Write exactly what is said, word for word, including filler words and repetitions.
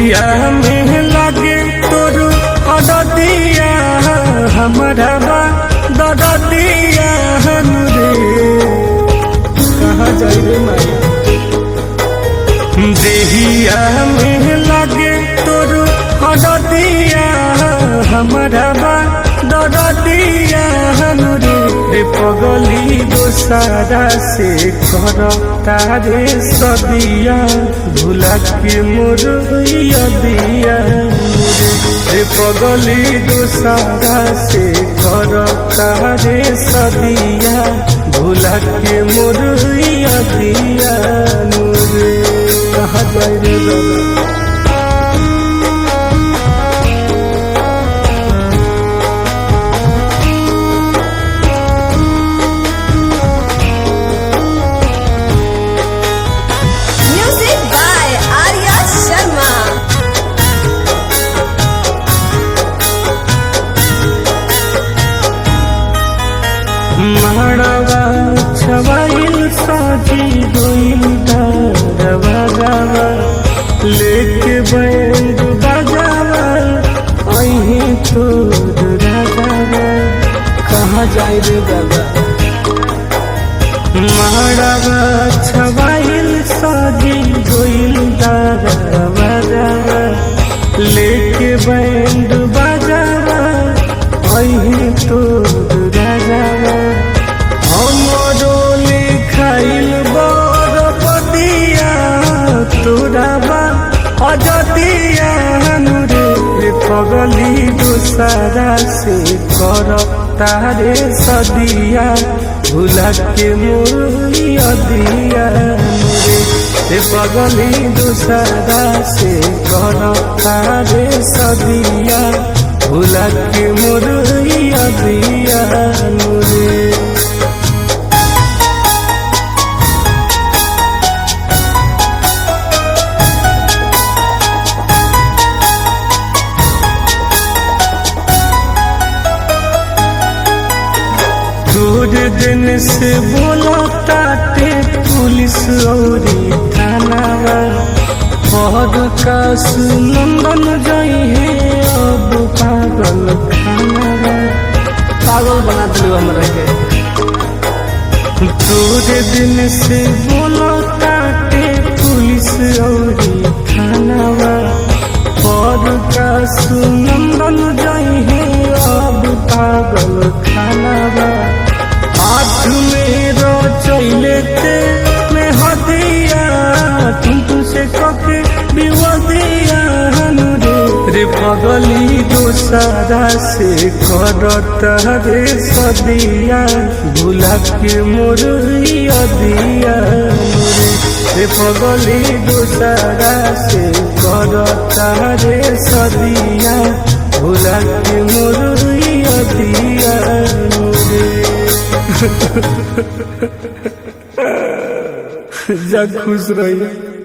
देहिया में लगे तोर अददिया हमारा बा दददिया रे कहाँ जाई रे माई। देहिया में लगे तोर अददिया हमारा बा दददिया रे पगली दोसारा से कर तारे सदिया भूला के मोर दिया रे पगली दोसारा से कर तारे सदिया भूला के मोर दिया रे कहाँ जाए रे दादा। माड़वा छवाइल साजी गोइल दारवा गावा लेके बैंड बजावा अही तोर राजावा कहाँ जाए रे दादा। माड़वा छवाइल साजी गोइल दारवा गावा लेके बैंड बजावा अही तोर राजावा हमरो लिखाइल बरपदिया तोरा बा अजदिया रे पगली दोसारा से कर तारे सदिया भूला के मोर दिया रे पगली दोसारा से कर तारे सदिया भूला के मोर दिया रे। दूर दिन से बोला ताटे पुलिस औरी थानावा पद का सुनंदन जाई है अब पागल खानावा पागल बना दिलो हमरा के। दूर दिन से बोला ताटे पुलिस औरी थानावा पद का सुनंदन जाई है अब पागल खानावा हाथ मेरो चले ते मैं हदिया तुम तुझसे कके विवदिया रे पगली दोसारा से कर तारे सदिया भूला के मोर दिया रे पगली दोसारा से कर तारे सदिया भूला के मोर दिया रे जा खुश रही।